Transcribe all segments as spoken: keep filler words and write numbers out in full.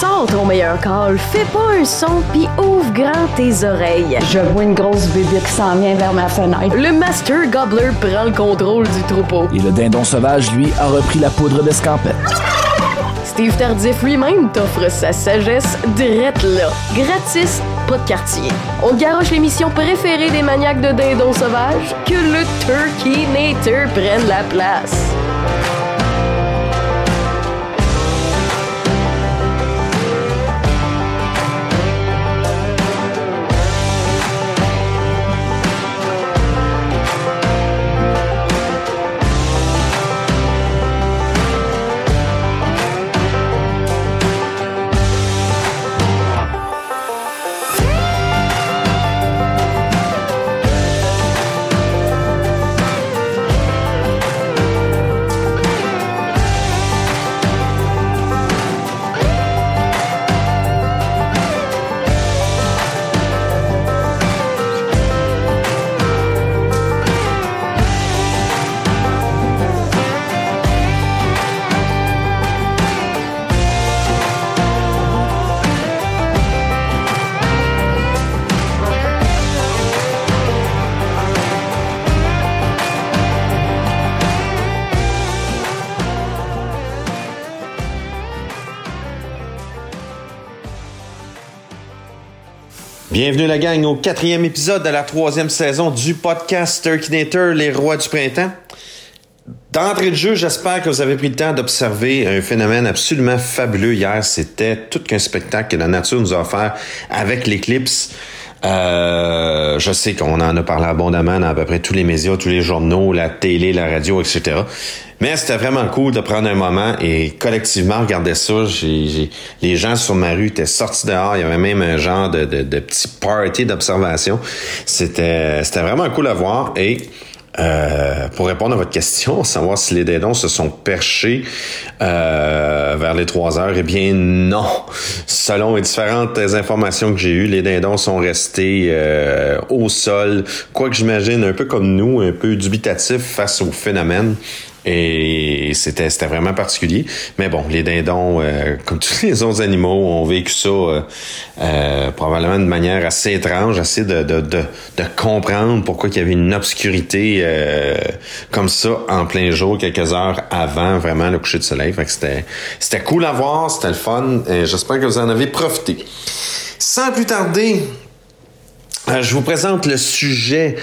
Sors ton meilleur call, fais pas un son pis ouvre grand tes oreilles. Je vois une grosse bébé qui s'en vient vers ma fenêtre. Le Master Gobbler prend le contrôle du troupeau. Et le dindon sauvage, lui, a repris la poudre d'escampette. Steve Tardif lui-même t'offre sa sagesse drette là. Gratis, pas de quartier. On garoche l'émission préférée des maniaques de dindons sauvages, que le Turkey Nator prenne la place. Bienvenue la gang au quatrième épisode de la troisième saison du podcast Turkey Nator, les rois du printemps. D'entrée de jeu, j'espère que vous avez pris le temps d'observer un phénomène absolument fabuleux hier. C'était tout qu'un spectacle que la nature nous a offert avec l'éclipse. Euh, je sais qu'on en a parlé abondamment dans à peu près tous les médias, tous les journaux, la télé, la radio, et cetera. Mais c'était vraiment cool de prendre un moment et collectivement regarder ça. J'ai, j'ai, les gens sur ma rue étaient sortis dehors. Il y avait même un genre de, de, de petit party d'observation. C'était, c'était vraiment cool à voir. Et euh, pour répondre à votre question, savoir si les dindons se sont perchés euh, vers les trois heures, eh bien non. Selon les différentes informations que j'ai eues, les dindons sont restés euh, au sol, quoique j'imagine un peu comme nous, un peu dubitatifs face au phénomène. Et c'était c'était vraiment particulier. Mais bon, les dindons, euh, comme tous les autres animaux, ont vécu ça euh, euh, probablement de manière assez étrange, assez de de de, de comprendre pourquoi il y avait une obscurité euh, comme ça en plein jour, quelques heures avant vraiment le coucher de soleil. Fait que c'était c'était cool à voir, c'était le fun. Et j'espère que vous en avez profité. Sans plus tarder, euh, je vous présente le sujet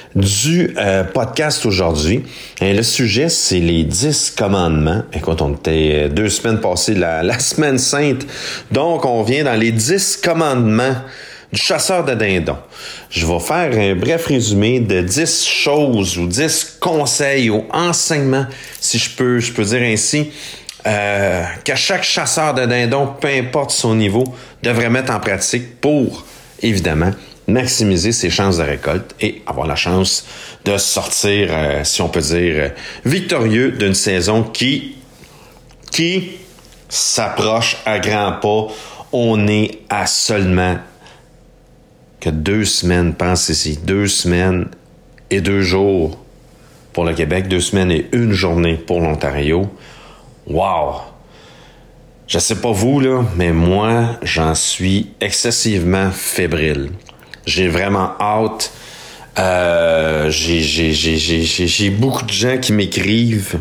du euh, podcast aujourd'hui. Et le sujet, c'est les dix commandements. Écoute, on était deux semaines passées, la, la semaine sainte. Donc, on vient dans les dix commandements du chasseur de dindons. Je vais faire un bref résumé de dix choses ou dix conseils ou enseignements, si je peux, je peux dire ainsi, euh, que chaque chasseur de dindons, peu importe son niveau, devrait mettre en pratique pour, évidemment, maximiser ses chances de récolte et avoir la chance de sortir, euh, si on peut dire, euh, victorieux d'une saison qui, qui s'approche à grands pas. On est à seulement que deux semaines, pensez-y, deux semaines et deux jours pour le Québec, deux semaines et une journée pour l'Ontario. Wow! Je sais pas vous, là, mais moi, j'en suis excessivement fébrile. J'ai vraiment hâte. Euh, j'ai, j'ai, j'ai, j'ai, j'ai, j'ai beaucoup de gens qui m'écrivent.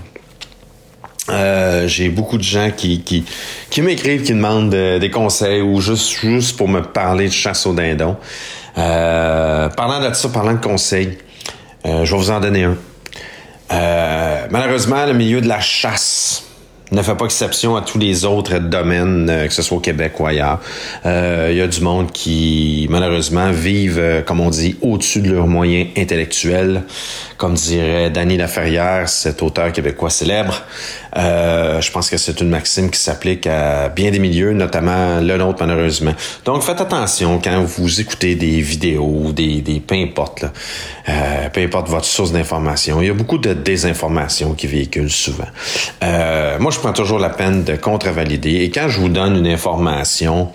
Euh, j'ai beaucoup de gens qui, qui, qui m'écrivent, qui demandent euh, des conseils ou juste, juste pour me parler de chasse aux dindons. Euh, parlant de ça, parlant de conseils, euh, je vais vous en donner un. Euh, malheureusement, le milieu de la chasse ne fait pas exception à tous les autres domaines, euh, que ce soit au Québec ou ailleurs. Il euh, y a du monde qui, malheureusement, vivent, euh, comme on dit, au-dessus de leurs moyens intellectuels. Comme dirait Danny Laferrière, cet auteur québécois célèbre. Euh, je pense que c'est une maxime qui s'applique à bien des milieux, notamment le nôtre, malheureusement. Donc, faites attention quand vous écoutez des vidéos, des, des peu importe, là. Euh, peu importe votre source d'information. Il y a beaucoup de désinformation qui véhicule souvent. Euh, moi, je je prends toujours la peine de contre-valider. Et quand je vous donne une information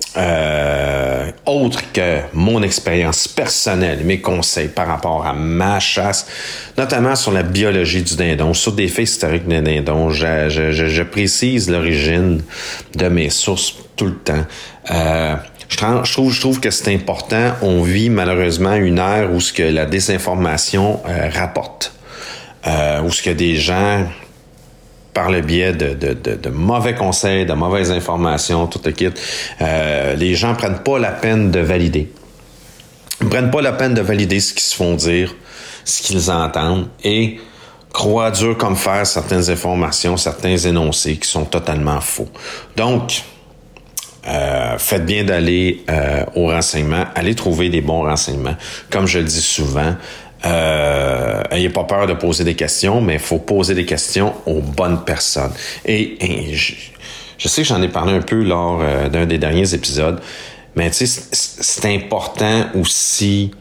euh, autre que mon expérience personnelle, mes conseils par rapport à ma chasse, notamment sur la biologie du dindon, sur des faits historiques des dindons, je, je, je, je précise l'origine de mes sources tout le temps. Euh, je, je, trouve, je trouve que c'est important. On vit malheureusement une ère où ce que la désinformation euh, rapporte. Euh, où ce que des gens, par le biais de, de, de, de mauvais conseils, de mauvaises informations, tout le kit, euh, les gens prennent pas la peine de valider. Ils prennent pas la peine de valider ce qu'ils se font dire, ce qu'ils entendent, et croient dur comme fer certaines informations, certains énoncés qui sont totalement faux. Donc, euh, faites bien d'aller euh, aux renseignements, allez trouver des bons renseignements. Comme je le dis souvent, Euh, ayez pas peur de poser des questions, mais il faut poser des questions aux bonnes personnes. Et, et je, je sais que j'en ai parlé un peu lors euh, d'un des derniers épisodes, mais tu sais, c'est, c'est important aussi,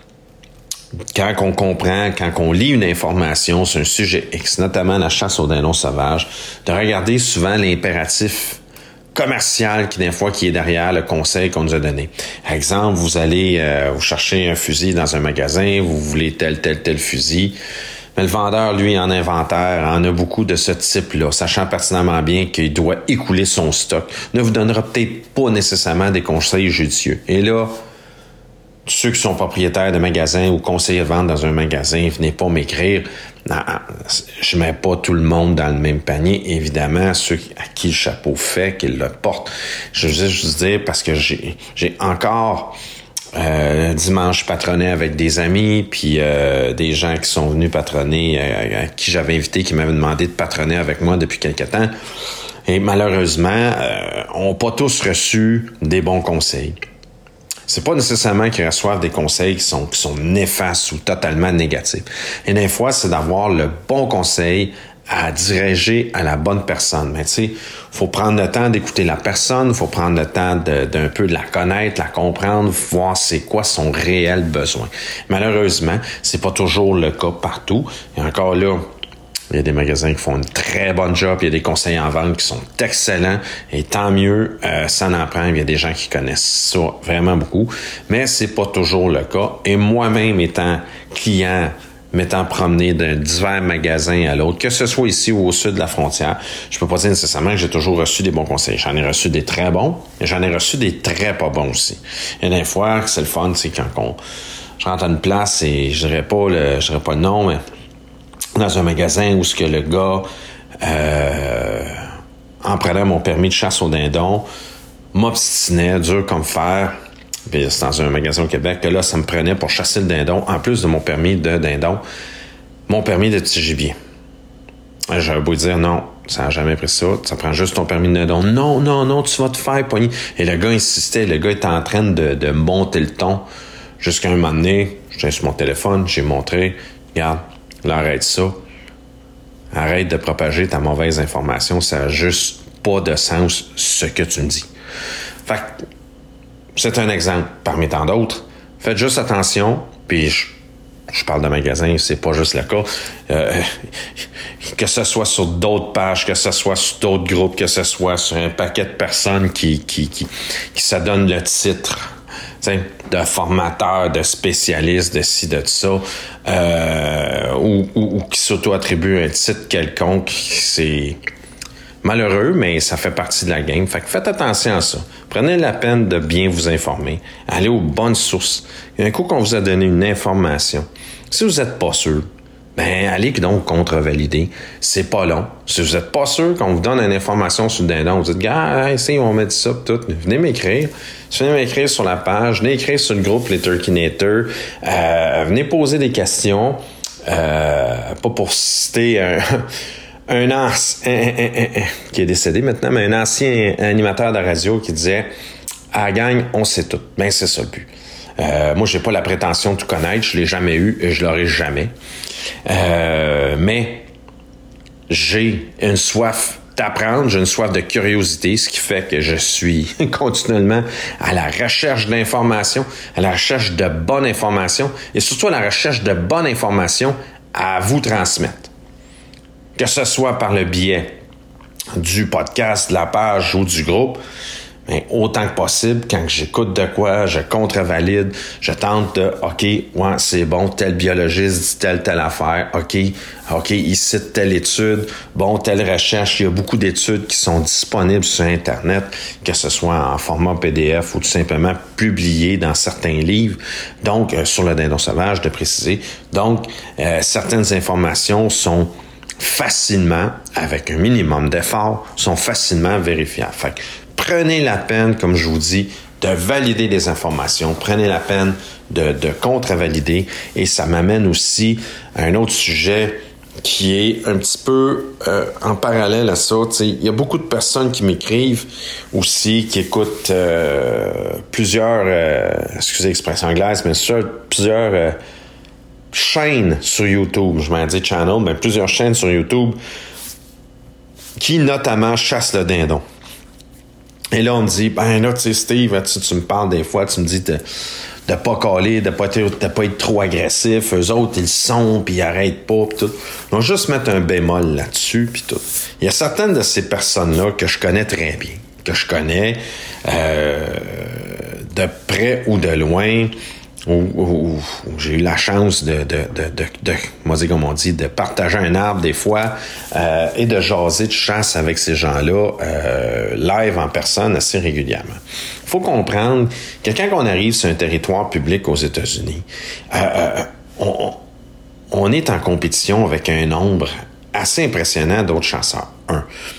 quand on comprend, quand on lit une information sur un sujet X, notamment la chasse aux dindons sauvages, de regarder souvent l'impératif commercial qui, des fois, qui est derrière le conseil qu'on nous a donné. Par exemple, vous allez euh, vous chercher un fusil dans un magasin, vous voulez tel, tel, tel fusil, mais le vendeur, lui, en inventaire, en a beaucoup de ce type-là, sachant pertinemment bien qu'il doit écouler son stock, ne vous donnera peut-être pas nécessairement des conseils judicieux. Et là, ceux qui sont propriétaires de magasins ou conseillers de vente dans un magasin, venez pas m'écrire. Non, je mets pas tout le monde dans le même panier. Évidemment, ceux à qui le chapeau fait, qui le portent. Je veux juste dire, parce que j'ai, j'ai encore euh, dimanche patronné avec des amis, puis euh, des gens qui sont venus patronner, euh, à qui j'avais invité, qui m'avaient demandé de patronner avec moi depuis quelque temps. Et malheureusement, euh, ont pas tous reçu des bons conseils. C'est pas nécessairement qu'ils reçoivent des conseils qui sont, qui sont néfastes ou totalement négatifs. Et des fois, c'est d'avoir le bon conseil à diriger à la bonne personne. Mais tu sais, faut prendre le temps d'écouter la personne, faut prendre le temps de, d'un peu de la connaître, la comprendre, voir c'est quoi son réel besoin. Malheureusement, c'est pas toujours le cas partout. Et encore là, il y a des magasins qui font une très bonne job, il y a des conseils en vente qui sont excellents, et tant mieux, euh, ça en prend, il y a des gens qui connaissent ça vraiment beaucoup, mais c'est pas toujours le cas. Et moi-même, étant client, m'étant promené d'un divers magasins à l'autre, que ce soit ici ou au sud de la frontière, je peux pas dire nécessairement que j'ai toujours reçu des bons conseils. J'en ai reçu des très bons, et j'en ai reçu des très pas bons aussi. Et des fois, c'est le fun, c'est quand on, je rentre à une place et je dirais pas le, je dirais pas le nom, mais dans un magasin où ce que le gars, euh, en prenant mon permis de chasse au dindon, m'obstinait, dur comme fer, puis c'est dans un magasin au Québec, que là, ça me prenait pour chasser le dindon, en plus de mon permis de dindon, mon permis de petit gibier. J'aurais beau dire, non, ça n'a jamais pris ça, ça prend juste ton permis de dindon. Non, non, non, tu vas te faire pogner. Et le gars insistait, le gars était en train de, de monter le ton, jusqu'à un moment donné, j'étais sur mon téléphone, j'ai montré, regarde, là, arrête ça. Arrête de propager ta mauvaise information. Ça n'a juste pas de sens, ce que tu me dis. Fait que, c'est un exemple parmi tant d'autres. Faites juste attention, puis je, je parle de magasin, c'est pas juste le cas. Euh, que ce soit sur d'autres pages, que ce soit sur d'autres groupes, que ce soit sur un paquet de personnes qui, qui, qui, qui se donnent le titre de formateurs, de spécialistes, de ci, de ça, euh, ou, ou, ou qui s'auto-attribuent un titre quelconque, c'est malheureux, mais ça fait partie de la game. Fait que faites attention à ça. Prenez la peine de bien vous informer. Allez aux bonnes sources. Un coup qu'on vous a donné une information, si vous n'êtes pas sûr, ben allez donc contre-valider. C'est pas long. Si vous n'êtes pas sûr qu'on vous donne une information sur le dindon, vous dites, gars, ici, on m'a dit ça, tout. Venez m'écrire. Venez m'écrire sur la page. Venez écrire sur le groupe Les Turkinators. Euh, venez poser des questions. Euh, pas pour citer un, un ancien, un, un, un, un, qui est décédé maintenant, mais un ancien animateur de radio qui disait, à la gang, on sait tout. Ben, c'est ça le but. Euh, moi, j'ai pas la prétention de tout connaître. Je l'ai jamais eu et je l'aurai jamais. Euh, mais j'ai une soif d'apprendre, j'ai une soif de curiosité, ce qui fait que je suis continuellement à la recherche d'informations, à la recherche de bonnes informations et surtout à la recherche de bonnes informations à vous transmettre. Que ce soit par le biais du podcast, de la page ou du groupe, mais autant que possible, quand j'écoute de quoi, je contre-valide, je tente de, OK, ouais, c'est bon, tel biologiste dit telle, telle affaire, OK, OK, il cite telle étude, bon, telle recherche, il y a beaucoup d'études qui sont disponibles sur Internet, que ce soit en format P D F ou tout simplement publiées dans certains livres, donc, euh, sur le dindon sauvage, de préciser. Donc, euh, certaines informations sont facilement, avec un minimum d'effort, sont facilement vérifiables. Fait que, prenez la peine, comme je vous dis, de valider les informations. Prenez la peine de, de contre-valider. Et ça m'amène aussi à un autre sujet qui est un petit peu euh, en parallèle à ça. Il y a beaucoup de personnes qui m'écrivent aussi, qui écoutent euh, plusieurs, euh, excusez l'expression anglaise, mais sur plusieurs euh, chaînes sur YouTube. Je m'en dis channel, mais plusieurs chaînes sur YouTube qui notamment chassent le dindon. Et là, on me dit, ben là, tu sais, Steve, tu, tu me parles des fois, tu me dis de ne pas caler, de ne pas, de pas être trop agressif. Eux autres, ils sont, puis ils arrêtent pas, puis tout. On va juste mettre un bémol là-dessus, puis tout. Il y a certaines de ces personnes-là que je connais très bien, que je connais euh, de près ou de loin, où, où, où j'ai eu la chance de, de, de, de, de moi dire comme on dit, de partager un arbre des fois euh, et de jaser de chasse avec ces gens-là euh, live en personne assez régulièrement. Il faut comprendre que quand on arrive sur un territoire public aux États-Unis, euh, euh, on, on est en compétition avec un nombre assez impressionnant d'autres chasseurs. Un.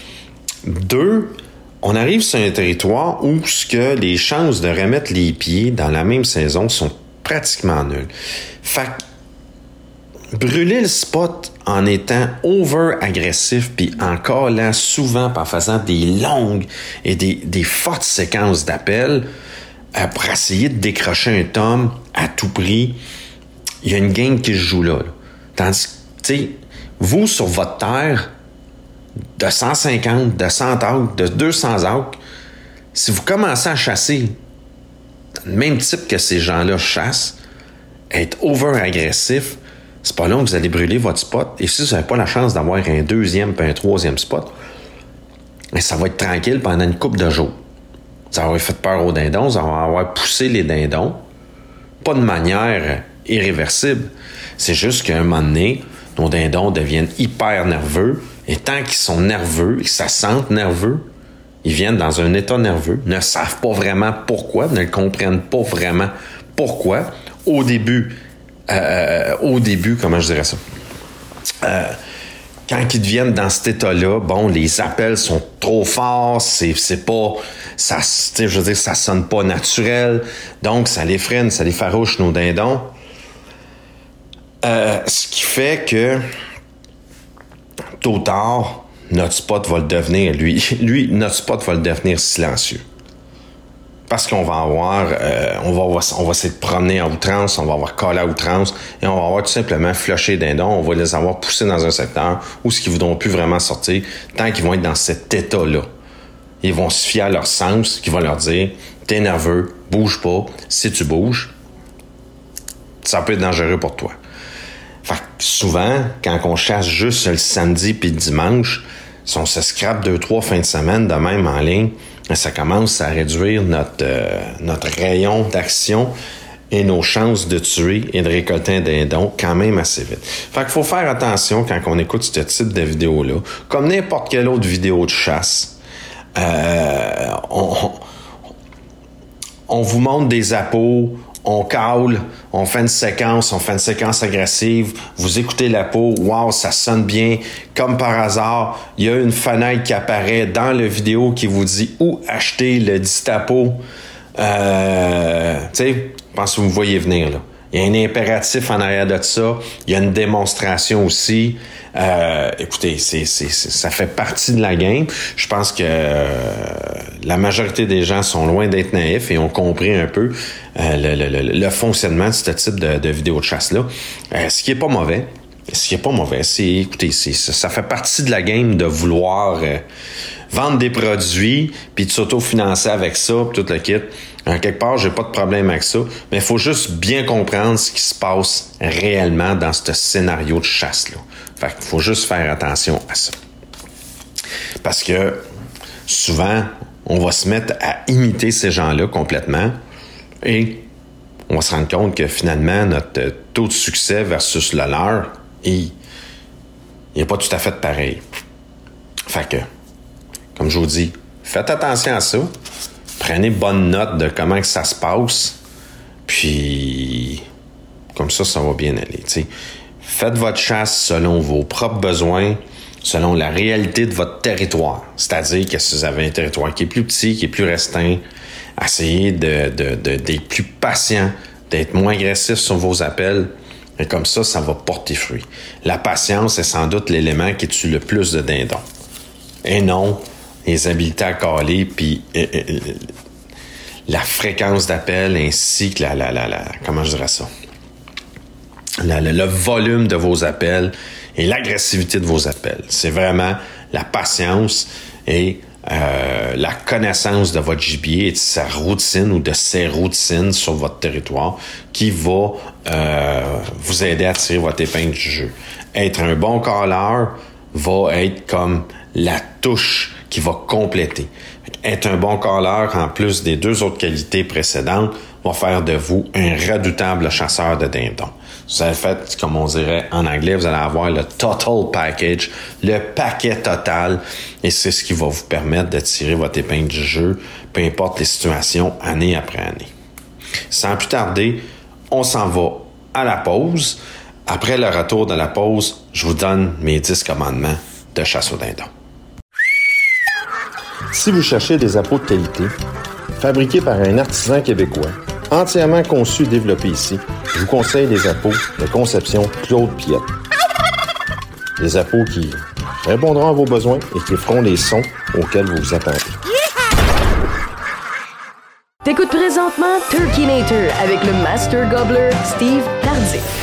Deux, on arrive sur un territoire où ce que les chances de remettre les pieds dans la même saison sont pratiquement nul. Fait que brûler le spot en étant over-agressif puis en callant souvent, en faisant des longues et des, des fortes séquences d'appels euh, pour essayer de décrocher un tome à tout prix, il y a une game qui se joue là. là. Tandis que, tu sais, vous, sur votre terre, de cent cinquante, de cent arcs, de deux cents arcs, si vous commencez à chasser le même type que ces gens-là chassent, être over-agressif, c'est pas long que vous allez brûler votre spot. Et si vous n'avez pas la chance d'avoir un deuxième puis un troisième spot, mais ça va être tranquille pendant une couple de jours. Ça va avoir fait peur aux dindons, ça va avoir poussé les dindons. Pas de manière irréversible. C'est juste qu'à un moment donné, nos dindons deviennent hyper nerveux. Et tant qu'ils sont nerveux, qu'ils se sentent nerveux, ils viennent dans un état nerveux, ne savent pas vraiment pourquoi, ne le comprennent pas vraiment pourquoi. Au début, euh, au début, comment je dirais ça? Euh, quand ils deviennent dans cet état-là, bon, les appels sont trop forts, c'est, c'est pas, ça, je veux dire, ça sonne pas naturel, donc ça les freine, ça les farouche nos dindons. Euh, ce qui fait que, tôt ou tard, notre spot va le devenir, lui, lui, notre spot va le devenir silencieux. Parce qu'on va avoir, euh, on va, on va essayer de promener à outrance, on va avoir collé à outrance, et on va avoir tout simplement flushé des dindons, on va les avoir poussés dans un secteur où ce qu'ils ne voudront plus vraiment sortir, tant qu'ils vont être dans cet état-là. Ils vont se fier à leur sens, qui va leur dire, t'es nerveux, bouge pas, si tu bouges, ça peut être dangereux pour toi. Fait que souvent, quand on chasse juste le samedi puis le dimanche, si on se scrape deux, trois fins de semaine de même en ligne, ça commence à réduire notre, euh, notre rayon d'action et nos chances de tuer et de récolter un dindon quand même assez vite. Fait qu'il faut faire attention quand on écoute ce type de vidéo-là. Comme n'importe quelle autre vidéo de chasse, euh, on, on vous montre des appos, on cale, on fait une séquence, on fait une séquence agressive, vous écoutez la peau, wow, ça sonne bien. Comme par hasard, il y a une fenêtre qui apparaît dans la vidéo qui vous dit où acheter le Distapo. Euh, tu sais, je pense que vous me voyez venir, là. Il y a un impératif en arrière de ça. Il y a une démonstration aussi. Euh, écoutez, c'est, c'est, c'est, ça fait partie de la game. Je pense que euh, la majorité des gens sont loin d'être naïfs et ont compris un peu euh, le, le, le, le fonctionnement de ce type de, de vidéo de chasse-là. Euh, ce qui est pas mauvais. Ce qui est pas mauvais, c'est, écoutez, c'est, ça fait partie de la game de vouloir euh, vendre des produits puis de s'auto-financer avec ça, puis tout le kit. En quelque part, j'ai pas de problème avec ça, mais il faut juste bien comprendre ce qui se passe réellement dans ce scénario de chasse-là. Fait qu'il faut juste faire attention à ça. Parce que souvent, on va se mettre à imiter ces gens-là complètement et on va se rendre compte que finalement, notre taux de succès versus le leur, il n'est pas tout à fait pareil. Fait que, comme je vous dis, faites attention à ça. Prenez bonne note de comment que ça se passe. Puis, comme ça, ça va bien aller. T'sais. Faites votre chasse selon vos propres besoins, selon la réalité de votre territoire. C'est-à-dire que si vous avez un territoire qui est plus petit, qui est plus restreint, essayez de, de, de, d'être plus patient, d'être moins agressif sur vos appels. Et comme ça, ça va porter fruit. La patience est sans doute l'élément qui tue le plus de dindons. Et non les habiletés à caler, puis euh, euh, la fréquence d'appel ainsi que la, la, la, la comment je dirais ça, la, la, le volume de vos appels et l'agressivité de vos appels. C'est vraiment la patience et euh, la connaissance de votre gibier et de sa routine ou de ses routines sur votre territoire qui va euh, vous aider à tirer votre épingle du jeu. Être un bon calleur va être comme la touche qui va compléter. Être un bon calleur, en plus des deux autres qualités précédentes, va faire de vous un redoutable chasseur de dindons. Vous avez fait, comme on dirait en anglais, vous allez avoir le total package, le paquet total, et c'est ce qui va vous permettre de tirer votre épingle du jeu, peu importe les situations, année après année. Sans plus tarder, on s'en va à la pause. Après le retour de la pause, je vous donne mes dix commandements de chasse au dindon. Si vous cherchez des appâts de qualité, fabriqués par un artisan québécois, entièrement conçus et développés ici, je vous conseille les appâts de conception Claude Piette. Des appâts qui répondront à vos besoins et qui feront les sons auxquels vous vous attendez. T'écoutes présentement Turkinator avec le Master Gobbler Steve Tardif.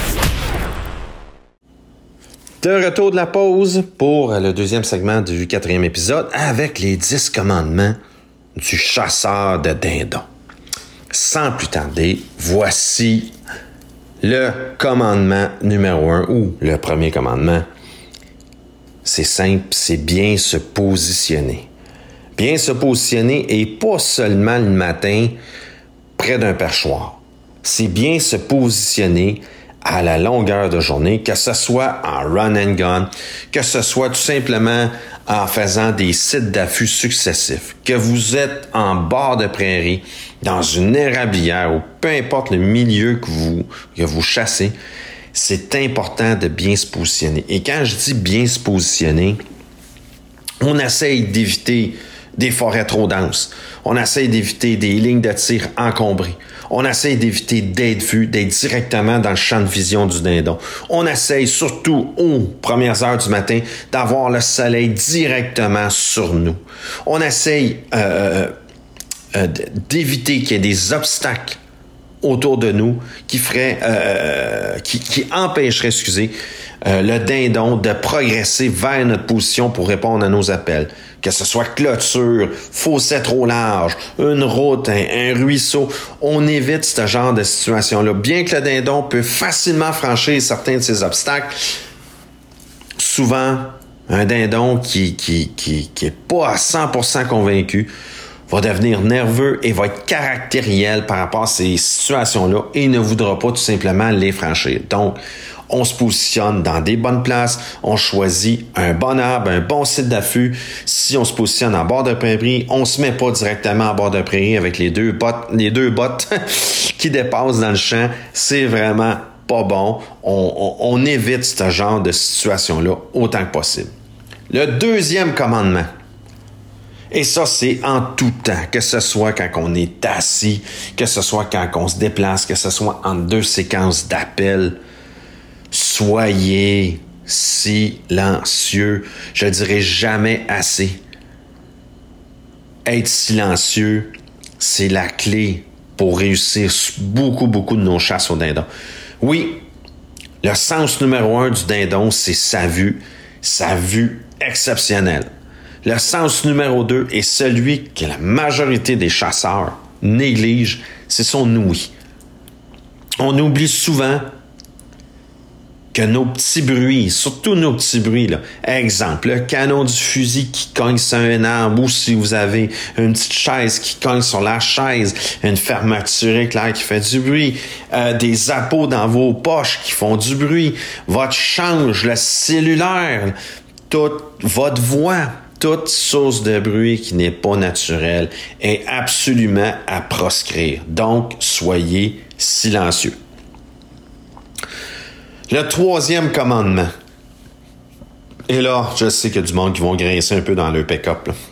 De retour de la pause pour le deuxième segment du quatrième épisode avec les dix commandements du chasseur de dindons. Sans plus tarder, voici le commandement numéro un ou le premier commandement. C'est simple, c'est bien se positionner. Bien se positionner et pas seulement le matin près d'un perchoir. C'est bien se positionner à la longueur de journée, que ce soit en run and gun, que ce soit tout simplement en faisant des sites d'affût successifs, que vous êtes en bord de prairie, dans une érablière ou peu importe le milieu que vous, que vous chassez, c'est important de bien se positionner. Et quand je dis bien se positionner, on essaye d'éviter des forêts trop denses. On essaye d'éviter des lignes de tir encombrées. On essaye d'éviter d'être vu, d'être directement dans le champ de vision du dindon. On essaye surtout aux premières heures du matin d'avoir le soleil directement sur nous. On essaye euh, euh, d'éviter qu'il y ait des obstacles autour de nous qui feraient, euh, qui, qui empêcheraient, excusez, euh, le dindon de progresser vers notre position pour répondre à nos appels. Que ce soit clôture, fossé trop large, une route, un, un ruisseau, on évite ce genre de situation-là. Bien que le dindon peut facilement franchir certains de ces obstacles, souvent, un dindon qui qui qui qui est pas à cent pour cent convaincu va devenir nerveux et va être caractériel par rapport à ces situations-là et ne voudra pas tout simplement les franchir. Donc, on se positionne dans des bonnes places, on choisit un bon arbre, un bon site d'affût. Si on se positionne en bord de prairie, on se met pas directement en bord de prairie avec les deux bottes, les deux bottes qui dépassent dans le champ. C'est vraiment pas bon. On, on, on évite ce genre de situation-là autant que possible. Le deuxième commandement, et ça, c'est en tout temps, que ce soit quand on est assis, que ce soit quand on se déplace, que ce soit en deux séquences d'appels. Soyez silencieux. Je ne dirai jamais assez. Être silencieux, c'est la clé pour réussir beaucoup, beaucoup de nos chasses au dindon. Oui, le sens numéro un du dindon, c'est sa vue, sa vue exceptionnelle. Le sens numéro deux est celui que la majorité des chasseurs négligent, c'est son ouïe. On oublie souvent que nos petits bruits, surtout nos petits bruits, là, exemple, le canon du fusil qui cogne sur un arbre, ou si vous avez une petite chaise qui cogne sur la chaise, une fermeture éclair qui fait du bruit, euh, des appos dans vos poches qui font du bruit, votre change, le cellulaire, toute votre voix, toute source de bruit qui n'est pas naturelle est absolument à proscrire. Donc, soyez silencieux. Le troisième commandement. Et là, je sais qu'il y a du monde qui vont grincer un peu dans leur pick-up. Là.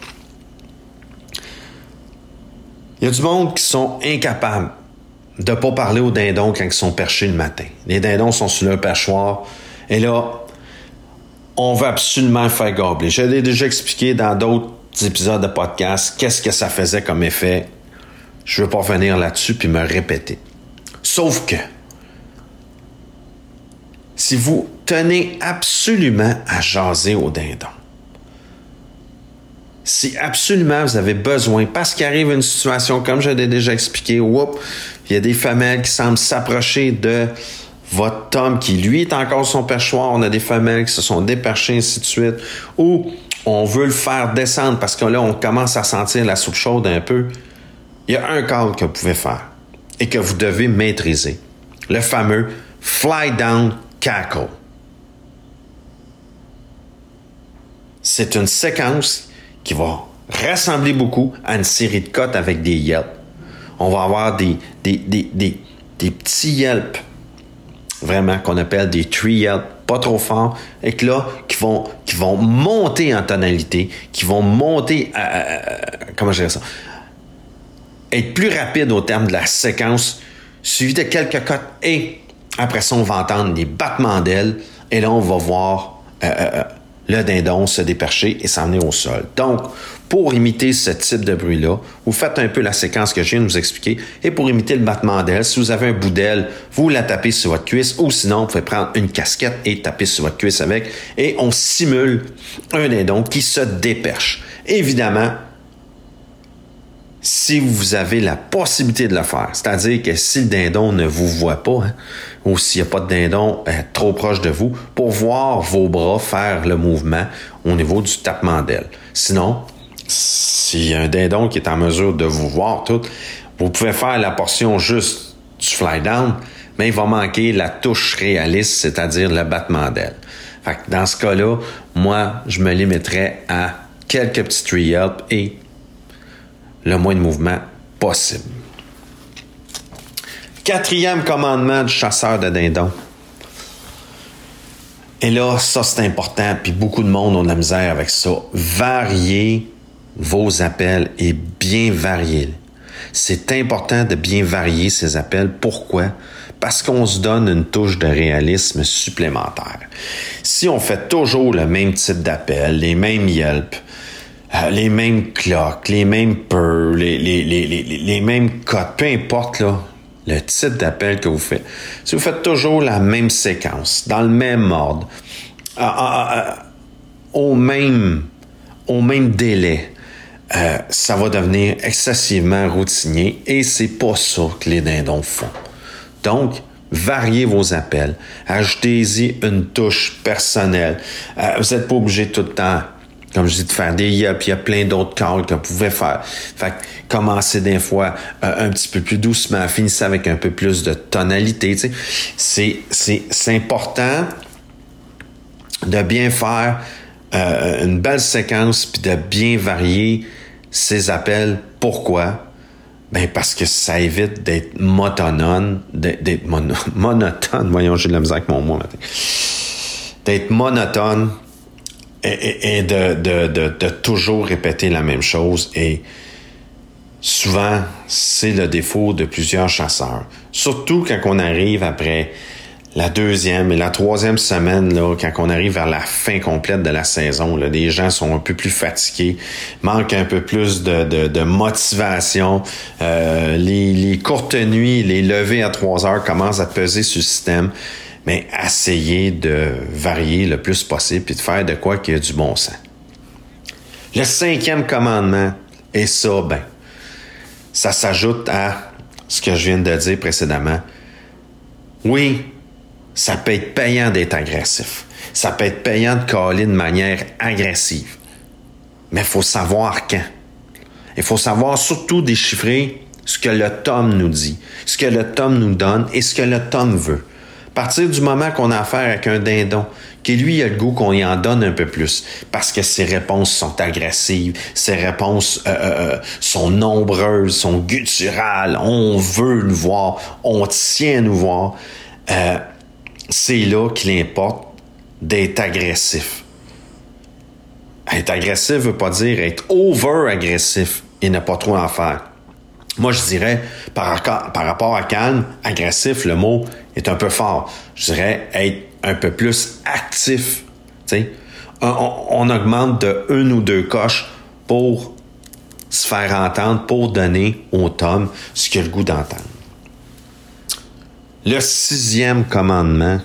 Il y a du monde qui sont incapables de ne pas parler aux dindons quand ils sont perchés le matin. Les dindons sont sur leur perchoir. Et là, on veut absolument faire gobler. Je l'ai déjà expliqué dans d'autres épisodes de podcast qu'est-ce que ça faisait comme effet. Je ne veux pas revenir là-dessus puis me répéter. Sauf que si vous tenez absolument à jaser aux dindons, si absolument vous avez besoin, parce qu'il arrive une situation, comme je l'ai déjà expliqué, whoop, il y a des femelles qui semblent s'approcher de votre homme qui, lui, est encore sur son perchoir, on a des femelles qui se sont déperchées, ainsi de suite, ou on veut le faire descendre parce que là, on commence à sentir la soupe chaude un peu. Il y a un call que vous pouvez faire et que vous devez maîtriser. Le fameux fly down cackle. C'est une séquence qui va ressembler beaucoup à une série de cotes avec des yelps. On va avoir des, des, des, des, des petits yelps, vraiment, qu'on appelle des tree yelps, pas trop forts, et que là, qui vont, qui vont monter en tonalité, qui vont monter à, à, à comment je dirais ça, être plus rapide au terme de la séquence, suivi de quelques cotes, et après ça, on va entendre des battements d'ailes, et là, on va voir euh, euh, le dindon se dépercher et s'emmener au sol. Donc, pour imiter ce type de bruit-là, vous faites un peu la séquence que je viens de vous expliquer, et pour imiter le battement d'aile, si vous avez un bout d'aile, vous la tapez sur votre cuisse, ou sinon, vous pouvez prendre une casquette et taper sur votre cuisse avec, et on simule un dindon qui se déperche. Évidemment, si vous avez la possibilité de le faire, c'est-à-dire que si le dindon ne vous voit pas, hein, ou s'il n'y a pas de dindon euh, trop proche de vous, pour voir vos bras faire le mouvement au niveau du tapement d'aile. Sinon, s'il y a un dindon qui est en mesure de vous voir tout, vous pouvez faire la portion juste du fly down, mais il va manquer la touche réaliste, c'est-à-dire le battement d'aile. Fait que dans ce cas-là, moi, je me limiterais à quelques petits tree yelps et le moins de mouvement possible. Quatrième commandement du chasseur de dindons. Et là, ça c'est important, puis beaucoup de monde ont de la misère avec ça. Variez vos appels et bien variez-les. C'est important de bien varier ces appels. Pourquoi? Parce qu'on se donne une touche de réalisme supplémentaire. Si on fait toujours le même type d'appel, les mêmes yelps, Euh, les mêmes cloques, les mêmes purrs, les, les, les, les, les mêmes cotes, peu importe là, le type d'appel que vous faites. Si vous faites toujours la même séquence, dans le même ordre, euh, euh, euh, au même au même délai, euh, ça va devenir excessivement routinier et c'est pas ça que les dindons font. Donc, variez vos appels, ajoutez-y une touche personnelle. Euh, vous n'êtes pas obligé tout le temps, comme je dis, de faire des yelps, il y a plein d'autres calls que vous pouvez faire. Fait que commencez des fois euh, un petit peu plus doucement, finissez avec un peu plus de tonalité. Tu sais. C'est, c'est, c'est important de bien faire euh, une belle séquence puis de bien varier ses appels. Pourquoi? Ben parce que ça évite d'être monotone, d'être mono, monotone. Voyons, j'ai de la misère avec mon mot maintenant. D'être monotone. Et, et, et de, de, de, de toujours répéter la même chose. Et souvent, c'est le défaut de plusieurs chasseurs. Surtout quand on arrive après la deuxième et la troisième semaine, là, quand on arrive vers la fin complète de la saison, là, les gens sont un peu plus fatigués, manquent un peu plus de, de, de motivation. Euh, les, les courtes nuits, les levées à trois heures commencent à peser sur le système. Mais essayez de varier le plus possible et de faire de quoi qu'il y a du bon sens. Le cinquième commandement, et ça, ben, ça s'ajoute à ce que je viens de dire précédemment. Oui, Ça peut être payant d'être agressif. Ça peut être payant de caler de manière agressive. Mais il faut savoir quand. Il faut savoir surtout déchiffrer ce que le tome nous dit, ce que le tome nous donne et ce que le tome veut. À partir du moment qu'on a affaire avec un dindon, qui lui a le goût qu'on y en donne un peu plus, parce que ses réponses sont agressives, ses réponses euh, euh, sont nombreuses, sont gutturales, on veut nous voir, on tient à nous voir, euh, c'est là qu'il importe d'être agressif. Être agressif veut pas dire être over-agressif et ne pas trop en faire. Moi, je dirais, par, par rapport à calme, agressif, le mot est un peu fort. Je dirais être un peu plus actif. T'sais. On, on augmente de une ou deux coches pour se faire entendre, pour donner au tome ce qu'il a le goût d'entendre. Le sixième commandement,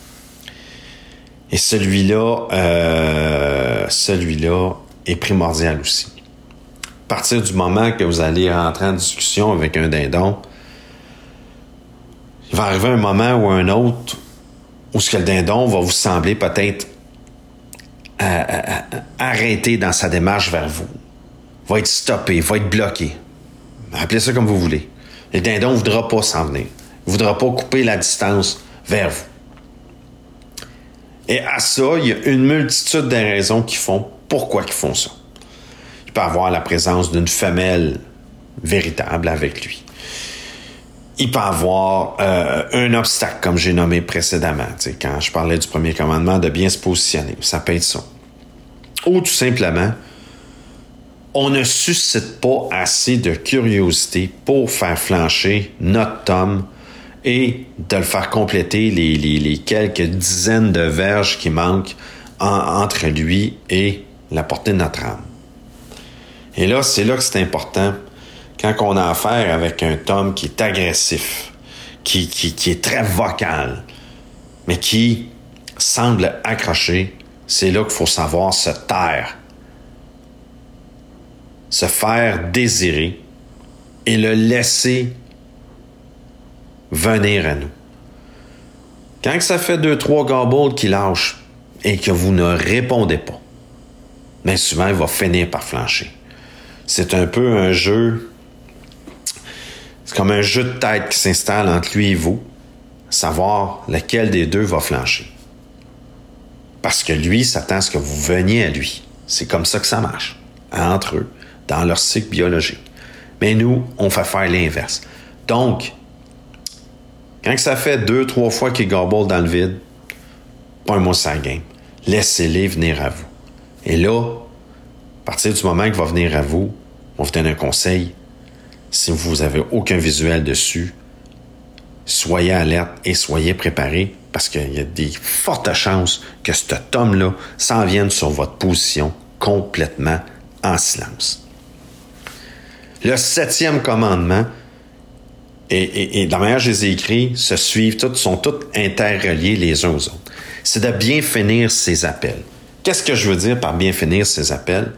et celui-là, euh, celui-là est primordial aussi. À partir du moment que vous allez rentrer en discussion avec un dindon, il va arriver un moment ou un autre où ce que le dindon va vous sembler peut-être euh, euh, arrêté dans sa démarche vers vous. Va être stoppé, va être bloqué. Appelez ça comme vous voulez. Le dindon ne voudra pas s'en venir. Il ne voudra pas couper la distance vers vous. Et à ça, il y a une multitude de raisons qui font pourquoi ils font ça. Il peut avoir la présence d'une femelle véritable avec lui. Il peut avoir euh, un obstacle, comme j'ai nommé précédemment, tu sais, quand je parlais du premier commandement, de bien se positionner. Ça peut être ça. Ou tout simplement, on ne suscite pas assez de curiosité pour faire flancher notre tome et de le faire compléter les, les, les quelques dizaines de verges qui manquent en, entre lui et la portée de notre âme. Et là, c'est là que c'est important. Quand on a affaire avec un tome qui est agressif, qui, qui, qui est très vocal, mais qui semble accroché, c'est là qu'il faut savoir se taire, se faire désirer et le laisser venir à nous. Quand ça fait deux, trois garboles qui lâchent et que vous ne répondez pas, bien souvent, il va finir par flancher. C'est un peu un jeu... C'est comme un jeu de tête qui s'installe entre lui et vous, savoir lequel des deux va flancher. Parce que lui s'attend à ce que vous veniez à lui. C'est comme ça que ça marche, entre eux, dans leur cycle biologique. Mais nous, on fait faire l'inverse. Donc, quand ça fait deux, trois fois qu'il garbole dans le vide, pas un mot sur la game. Laissez-les venir à vous. Et là, à partir du moment qu'il va venir à vous, on vous donne un conseil. Si vous n'avez aucun visuel dessus, soyez alerte et soyez préparés parce qu'il y a des fortes chances que ce tome-là s'en vienne sur votre position complètement en silence. Le septième commandement, et, et, et de la manière que je les ai écrits, se suivent tous, sont tous interreliés les uns aux autres. C'est de bien finir ses appels. Qu'est-ce que je veux dire par bien finir ses appels?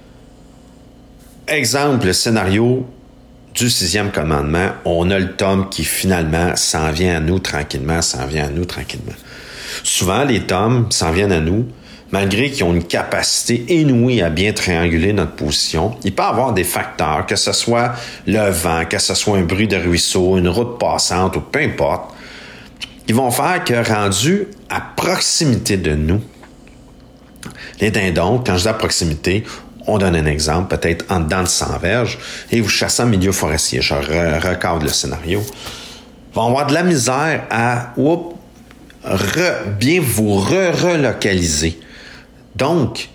Exemple, le scénario du sixième commandement, on a le tome qui finalement s'en vient à nous tranquillement, s'en vient à nous tranquillement. Souvent, les tomes s'en viennent à nous, malgré qu'ils ont une capacité inouïe à bien trianguler notre position. Il peut y avoir des facteurs, que ce soit le vent, que ce soit un bruit de ruisseau, une route passante ou peu importe, ils vont faire que rendu à proximité de nous, les dindons, quand je dis à proximité, on donne un exemple, peut-être en dedans de cent verges, et vous chassez en milieu forestier. Je re- recadre le scénario. Vont avoir de la misère à oups, re, bien vous re-relocaliser. Donc,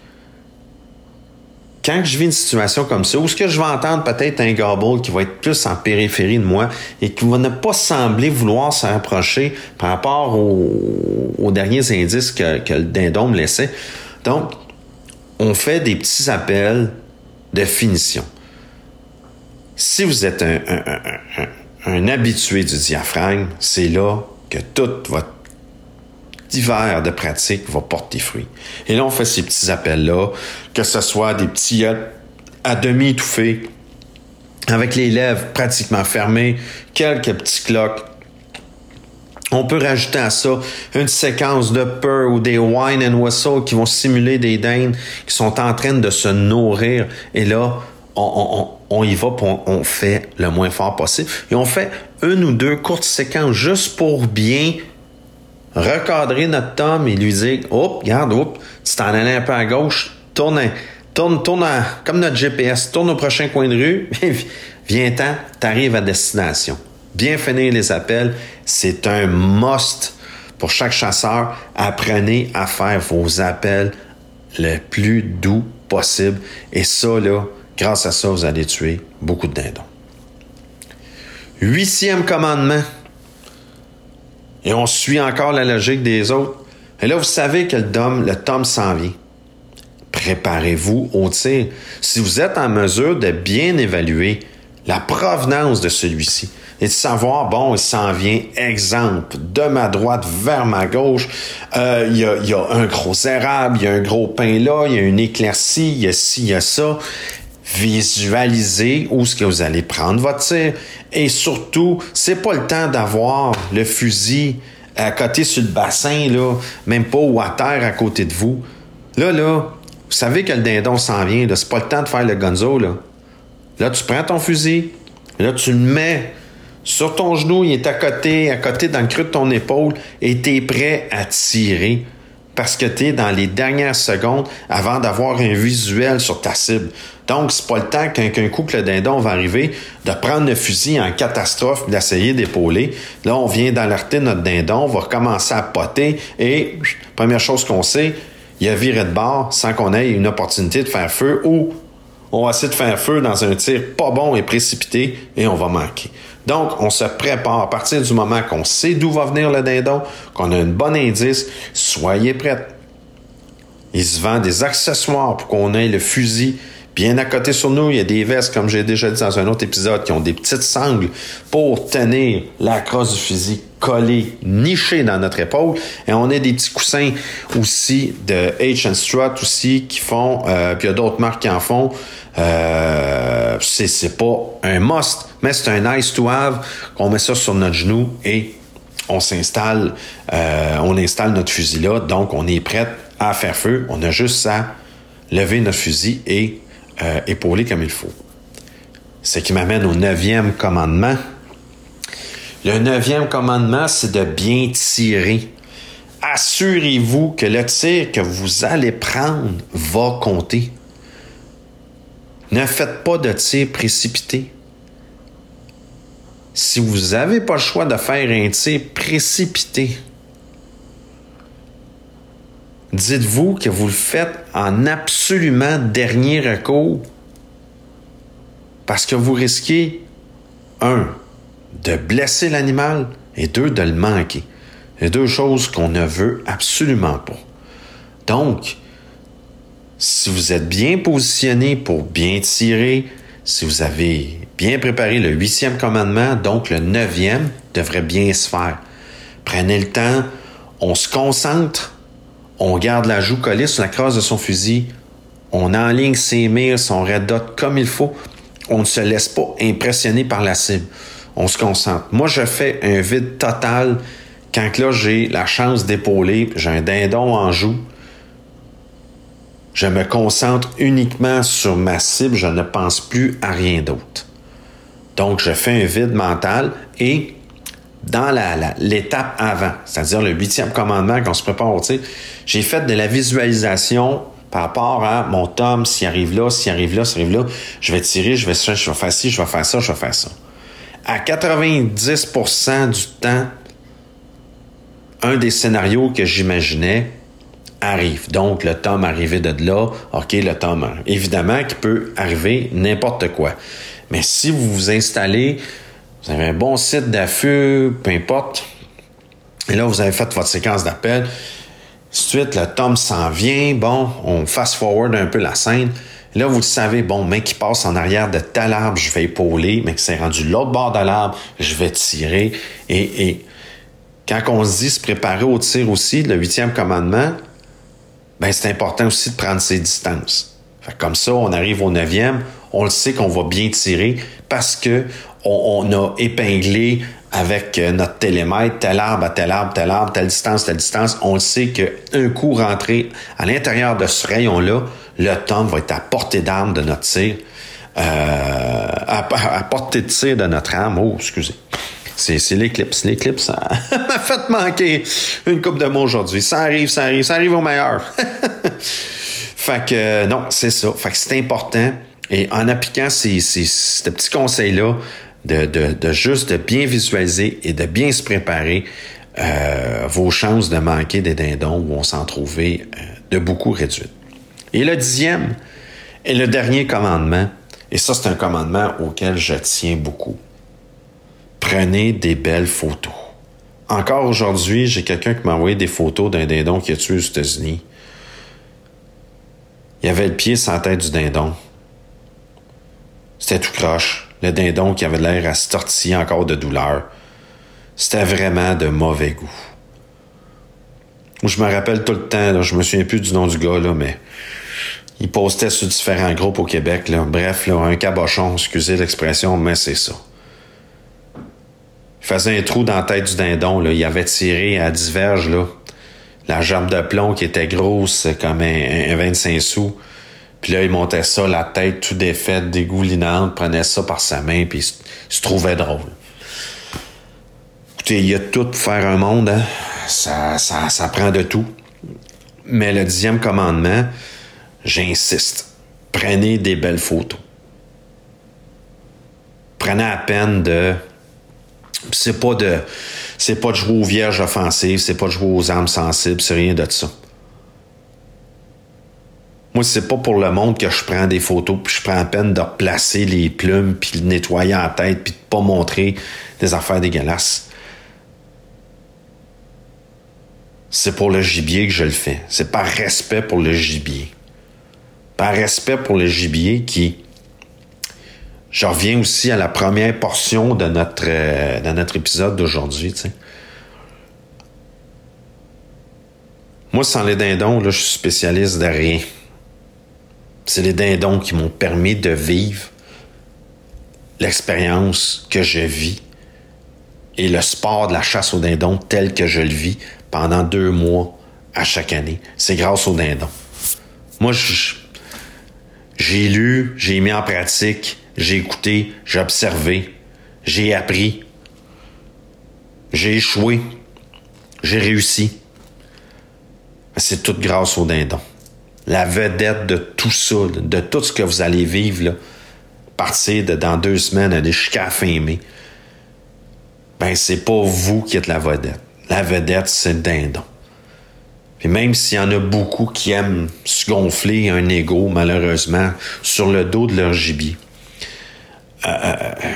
quand je vis une situation comme ça, où est-ce que je vais entendre peut-être un gobble qui va être plus en périphérie de moi et qui va ne pas sembler vouloir se rapprocher par rapport aux, aux derniers indices que, que le dindon me laissait. Donc, on fait des petits appels de finition. Si vous êtes un, un, un, un, un habitué du diaphragme, c'est là que toute votre hiver de pratique va porter fruit. Et là, on fait ces petits appels-là, que ce soit des petits à, à demi étouffés, avec les lèvres pratiquement fermées, quelques petits cloques, On peut rajouter à ça une séquence de peur ou des whine and whistle qui vont simuler des dindes qui sont en train de se nourrir. Et là, on, on, on y va, puis on, on fait le moins fort possible. Et on fait une ou deux courtes séquences juste pour bien recadrer notre tome et lui dire « Oups, regarde, oups, tu t'en allais un peu à gauche, tourne, tourne, tourne à, comme notre G P S, tourne au prochain coin de rue, viens-t'en, t'arrives à destination. » Bien finir les appels, c'est un must pour chaque chasseur. Apprenez à faire vos appels le plus doux possible. Et ça, là, grâce à ça, vous allez tuer beaucoup de dindons. Huitième commandement. Et on suit encore la logique des autres. Et là, vous savez que le tome, le tome s'en vient. Préparez-vous au tir. Si vous êtes en mesure de bien évaluer la provenance de celui-ci, et de savoir, bon, il s'en vient, exemple, de ma droite vers ma gauche, euh, il y a, il y a un gros érable, il y a un gros pain là, il y a une éclaircie, il y a ci, il y a ça. Visualisez où est-ce que vous allez prendre votre tir. Et surtout, c'est pas le temps d'avoir le fusil à côté sur le bassin, là, même pas ou à terre à côté de vous. Là, là, vous savez que le dindon s'en vient, là, c'est pas le temps de faire le gonzo, là. Là, tu prends ton fusil, là, tu le mets sur ton genou, il est à côté, à côté dans le creux de ton épaule et tu es prêt à tirer parce que tu es dans les dernières secondes avant d'avoir un visuel sur ta cible. Donc, c'est pas le temps qu'un, qu'un coup que le dindon va arriver de prendre le fusil en catastrophe et d'essayer d'épauler. Là, on vient d'alerter notre dindon, on va recommencer à poter et première chose qu'on sait, il a viré de bord sans qu'on ait une opportunité de faire feu ou on va essayer de faire feu dans un tir pas bon et précipité et on va manquer. Donc, on se prépare à partir du moment qu'on sait d'où va venir le dindon, qu'on a un bon indice, soyez prêts. Il se vend des accessoires pour qu'on ait le fusil bien à côté sur nous. Il y a des vestes, comme j'ai déjà dit dans un autre épisode, qui ont des petites sangles pour tenir la crosse du fusil collée, nichée dans notre épaule. Et on a des petits coussins aussi de H and Strut aussi qui font, euh, puis il y a d'autres marques qui en font. Euh, c'est, c'est pas un must, mais c'est un nice to have qu'on met ça sur notre genou et on s'installe, euh, on installe notre fusil là, donc on est prêt à faire feu. On a juste à lever notre fusil et euh, épauler comme il faut. Ce qui m'amène au neuvième commandement. Le neuvième commandement, c'est de bien tirer. Assurez-vous que le tir que vous allez prendre va compter. Ne faites pas de tir précipité. Si vous n'avez pas le choix de faire un tir précipité, dites-vous que vous le faites en absolument dernier recours parce que vous risquez, un, de blesser l'animal et deux, de le manquer. C'est deux choses qu'on ne veut absolument pas. Donc, si vous êtes bien positionné pour bien tirer, si vous avez bien préparé le huitième commandement, donc le neuvième devrait bien se faire. Prenez le temps, on se concentre, on garde la joue collée sur la crosse de son fusil, on enligne ses mires, son red dot comme il faut, on ne se laisse pas impressionner par la cible. On se concentre. Moi, je fais un vide total quand là, j'ai la chance d'épauler, j'ai un dindon en joue. Je me concentre uniquement sur ma cible, je ne pense plus à rien d'autre. Donc, je fais un vide mental et dans la, la, l'étape avant, c'est-à-dire le huitième commandement, quand on se prépare au tir, j'ai fait de la visualisation par rapport à mon tome, s'il arrive là, s'il arrive là, s'il arrive là, je vais tirer, je vais, je vais faire ci, je vais faire ça, je vais faire ça. À quatre-vingt-dix pour cent du temps, un des scénarios que j'imaginais arrive. Donc, le tome arrivé de là, OK, le tome, évidemment, qui peut arriver n'importe quoi. Mais si vous vous installez, vous avez un bon site d'affût, peu importe, et là, vous avez fait votre séquence d'appel, ensuite, le tome s'en vient, bon, on fast-forward un peu la scène, là, vous le savez, bon, main qui passe en arrière de tel arbre, je vais épauler, mais que c'est rendu l'autre bord de l'arbre, je vais tirer, et, et quand on se dit se préparer au tir aussi, le huitième commandement, ben c'est important aussi de prendre ses distances. Fait que comme ça, on arrive au neuvième, on le sait qu'on va bien tirer, parce que on, on a épinglé avec notre télémètre tel arbre à tel arbre, tel arbre, telle distance, telle distance. On sait qu'un coup rentré à l'intérieur de ce rayon-là, le tombe va être à portée d'arme de notre tir, euh, à, à portée de tir de notre arme. Oh, excusez. C'est, c'est l'éclipse. L'éclipse, ça m'a fait manquer une coupe de mots aujourd'hui. Ça arrive, ça arrive, ça arrive au meilleur. Fait que, non, c'est ça. Fait que c'est important. Et en appliquant ces, ces, ces petits conseils-là, de, de, de juste de bien visualiser et de bien se préparer, euh, vos chances de manquer des dindons vont s'en trouver euh, de beaucoup réduites. Et le dixième et le dernier commandement, et ça, c'est un commandement auquel je tiens beaucoup. Prenez des belles photos. Encore aujourd'hui, j'ai quelqu'un qui m'a envoyé des photos d'un dindon qui a tué aux États-Unis. Il y avait le pied sur la tête du dindon. C'était tout croche. Le dindon qui avait l'air à se tortiller encore de douleur. C'était vraiment de mauvais goût. Je me rappelle tout le temps, là, je me souviens plus du nom du gars, là, mais il postait sur différents groupes au Québec. Là. Bref, là, un cabochon, excusez l'expression, mais c'est ça. Il faisait un trou dans la tête du dindon. Là. Il avait tiré à dix verges, là, la jambe de plomb qui était grosse comme un, un vingt-cinq sous. Puis là, il montait ça, la tête tout défaite, dégoulinante, prenait ça par sa main, puis il se, il se trouvait drôle. Écoutez, il y a tout pour faire un monde, hein? Ça, ça, ça prend de tout. Mais le dixième commandement, j'insiste, prenez des belles photos. Prenez la peine de... C'est pas de... C'est pas de jouer aux vierges offensives, c'est pas de jouer aux armes sensibles, c'est rien de ça. Moi, c'est pas pour le monde que je prends des photos puis je prends la peine de replacer les plumes puis de nettoyer la tête puis de pas montrer des affaires dégueulasses. C'est pour le gibier que je le fais. C'est par respect pour le gibier. Par respect pour le gibier qui... Je reviens aussi à la première portion de notre, euh, de notre épisode d'aujourd'hui, tu sais. Moi, sans les dindons, là, je suis spécialiste de rien. C'est les dindons qui m'ont permis de vivre l'expérience que je vis et le sport de la chasse aux dindons tel que je le vis pendant deux mois à chaque année. C'est grâce aux dindons. Moi, je, j'ai lu, j'ai mis en pratique, j'ai écouté, j'ai observé, j'ai appris, j'ai échoué, j'ai réussi. C'est tout grâce aux dindons. La vedette de tout ça, de tout ce que vous allez vivre, là, partir de dans deux semaines à des jusqu'à fin mai, ben c'est pas vous qui êtes la vedette. La vedette, c'est le dindon. Puis même s'il y en a beaucoup qui aiment se gonfler un ego, malheureusement, sur le dos de leur gibier, euh,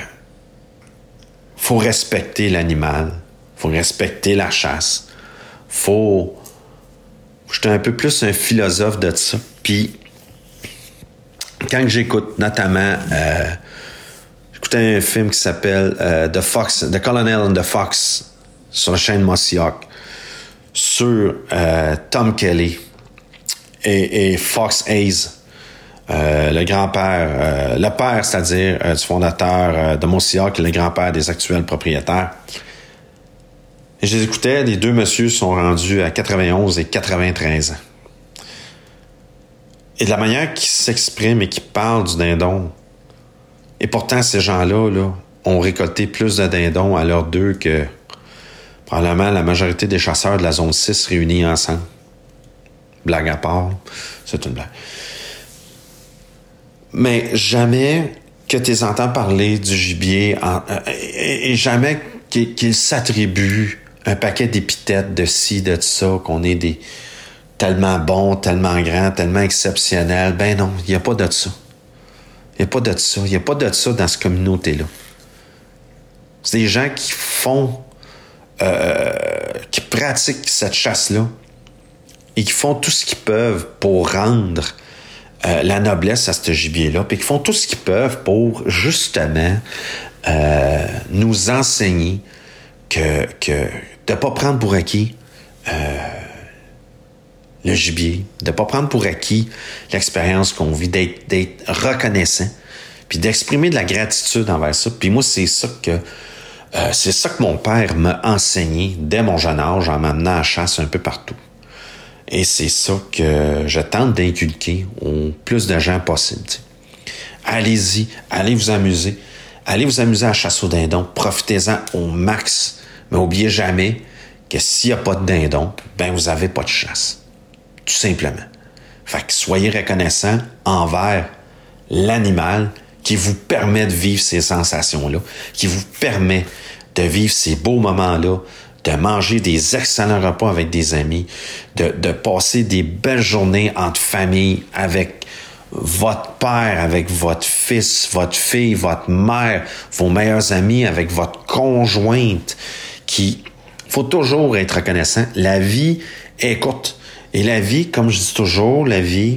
faut respecter l'animal, faut respecter la chasse, faut... J'étais un peu plus un philosophe de ça. Puis, quand j'écoute, notamment, euh, j'écoutais un film qui s'appelle euh, The Fox, The Colonel and the Fox, sur la chaîne Mossy Hawk, sur euh, Tom Kelly et, et Fox Hayes, euh, le grand-père, euh, le père, c'est-à-dire euh, du fondateur euh, de Mossy Hawk et le grand-père des actuels propriétaires. Et je les écoutais, les deux messieurs sont rendus à quatre-vingt-onze et quatre-vingt-treize ans. Et de la manière qu'ils s'expriment et qu'ils parlent du dindon, et pourtant ces gens-là là, ont récolté plus de dindons à l'heure d'eux que probablement la majorité des chasseurs de la zone six réunis ensemble. Blague à part, c'est une blague. Mais jamais que tu les entends parler du gibier en, et, et jamais qu'ils, qu'ils s'attribuent un paquet d'épithètes de ci, de ça, qu'on est des tellement bons, tellement grands, tellement exceptionnels. Ben non, il n'y a pas de ça. Il n'y a pas de ça. Il n'y a pas de ça dans cette communauté-là. C'est des gens qui font, euh, qui pratiquent cette chasse-là et qui font tout ce qu'ils peuvent pour rendre euh, la noblesse à ce gibier-là, puis qui font tout ce qu'ils peuvent pour, justement, euh, nous enseigner que, que de ne pas prendre pour acquis euh, le gibier, de ne pas prendre pour acquis l'expérience qu'on vit, d'être, d'être reconnaissant, puis d'exprimer de la gratitude envers ça. Puis moi, c'est ça que euh, c'est ça que mon père m'a enseigné dès mon jeune âge en m'amenant à la chasse un peu partout. Et c'est ça que je tente d'inculquer au plus de gens possible. T'sais. Allez-y, allez vous amuser. Allez vous amuser à la chasse aux dindons. Profitez-en au max. Mais n'oubliez jamais que s'il n'y a pas de dindon, ben vous n'avez pas de chasse. Tout simplement. Fait que soyez reconnaissants envers l'animal qui vous permet de vivre ces sensations-là, qui vous permet de vivre ces beaux moments-là, de manger des excellents repas avec des amis, de, de passer des belles journées entre famille avec votre père, avec votre fils, votre fille, votre mère, vos meilleurs amis, avec votre conjointe, qui... faut toujours être reconnaissant. La vie est courte. Et la vie, comme je dis toujours, la vie,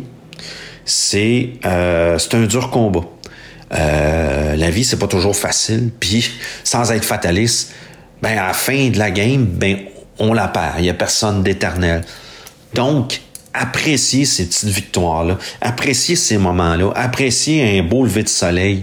c'est, euh, c'est un dur combat. Euh, la vie, c'est pas toujours facile. Puis, sans être fataliste, ben, à la fin de la game, ben, on la perd. Il n'y a personne d'éternel. Donc, appréciez ces petites victoires-là. Appréciez ces moments-là. Appréciez un beau lever de soleil.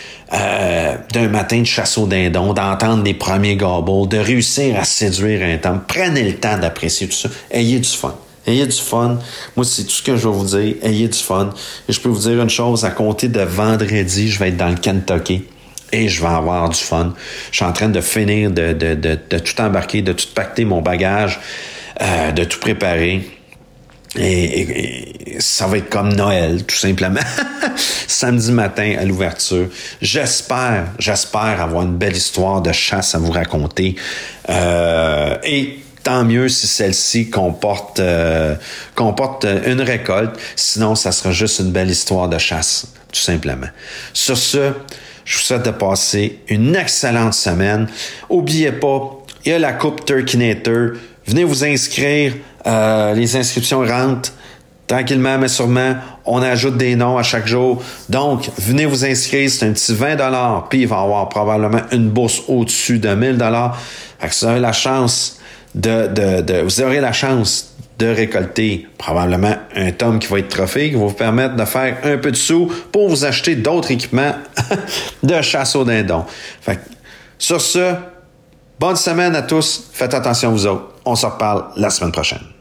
Euh, d'un matin de chasse au dindon, d'entendre les premiers gobbles, de réussir à séduire un temps. Prenez le temps d'apprécier tout ça. Ayez du fun. Ayez du fun. Moi, c'est tout ce que je vais vous dire. Ayez du fun. Et je peux vous dire une chose, à compter de vendredi, je vais être dans le Kentucky et je vais avoir du fun. Je suis en train de finir de, de, de, de tout embarquer, de tout pacter mon bagage, euh, de tout préparer. Et, et, et ça va être comme Noël, tout simplement. Samedi matin à l'ouverture. J'espère, j'espère avoir une belle histoire de chasse à vous raconter. Euh, et tant mieux si celle-ci comporte, euh, comporte une récolte. Sinon, ça sera juste une belle histoire de chasse, tout simplement. Sur ce, je vous souhaite de passer une excellente semaine. N'oubliez pas, il y a la Coupe Turkinator. Venez vous inscrire. Euh, les inscriptions rentrent tranquillement, mais sûrement. On ajoute des noms à chaque jour. Donc, venez vous inscrire. C'est un petit vingt dollars. Puis, il va y avoir probablement une bourse au-dessus de mille dollars. Fait que vous aurez la chance de, de, de, vous aurez la chance de récolter probablement un tome qui va être trophée, qui va vous permettre de faire un peu de sous pour vous acheter d'autres équipements de chasse au dindon. Fait que, sur ce, bonne semaine à tous. Faites attention vous autres. On se reparle la semaine prochaine.